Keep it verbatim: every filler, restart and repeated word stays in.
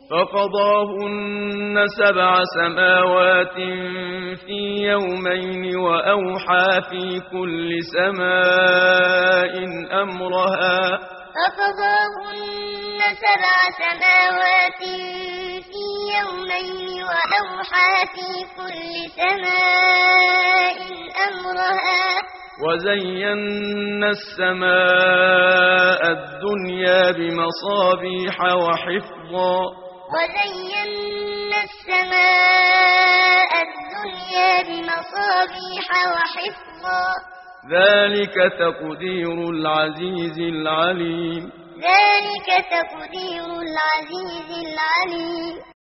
فقضاهن سبع سماوات في يومين وأوحى في كل سماء أمرها فقضاهن سبع سماوات في يومين وأوحى في كل سماء أمرها وزينا السماء الدنيا بمصابيح وحفظا وزينا السماء الدنيا بمصابيح وحفظا ذلك تقدير العزيز العليم ذلك تقدير العزيز العليم